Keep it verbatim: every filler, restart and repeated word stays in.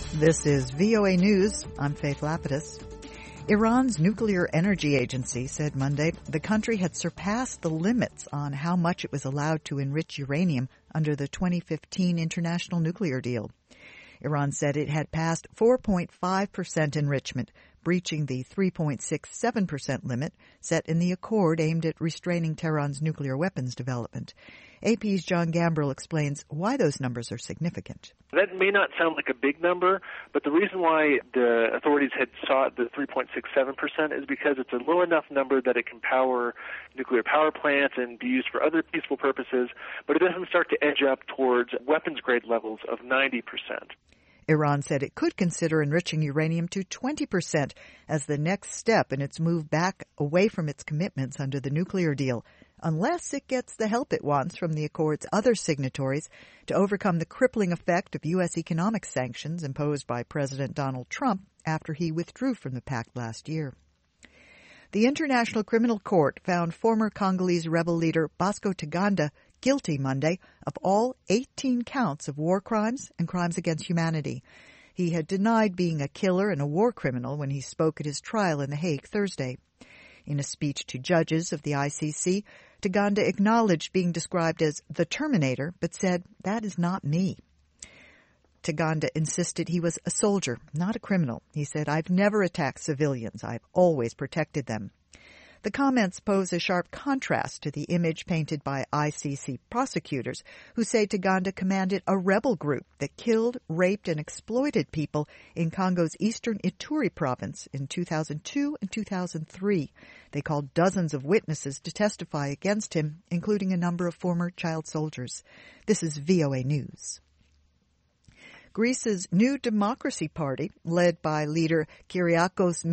This is V O A News. I'm Faith Lapidus. Iran's Nuclear Energy Agency said Monday the country had surpassed the limits on how much it was allowed to enrich uranium under the twenty fifteen international nuclear deal. Iran said it had passed four point five percent enrichment, breaching the three point six seven percent limit set in the accord aimed at restraining Tehran's nuclear weapons development. A P's John Gambrill explains why those numbers are significant. That may not sound like a big number, but the reason why the authorities had sought the three point six seven percent is because it's a low enough number that it can power nuclear power plants and be used for other peaceful purposes, but it doesn't start to edge up towards weapons-grade levels of ninety percent. Iran said it could consider enriching uranium to twenty percent as the next step in its move back away from its commitments under the nuclear deal, unless it gets the help it wants from the Accord's other signatories to overcome the crippling effect of U S economic sanctions imposed by President Donald Trump after he withdrew from the pact last year. The International Criminal Court found former Congolese rebel leader Bosco Ntaganda guilty Monday of all eighteen counts of war crimes and crimes against humanity. He had denied being a killer and a war criminal when he spoke at his trial in The Hague Thursday. In a speech to judges of the I C C, Ntaganda acknowledged being described as the Terminator, but said, "That is not me." Ntaganda insisted he was a soldier, not a criminal. He said, "I've never attacked civilians. I've always protected them." The comments pose a sharp contrast to the image painted by I C C prosecutors, who say Ntaganda commanded a rebel group that killed, raped, and exploited people in Congo's eastern Ituri province in two thousand two and two thousand three. They called dozens of witnesses to testify against him, including a number of former child soldiers. This is V O A News. Greece's New Democracy Party, led by leader Kyriakos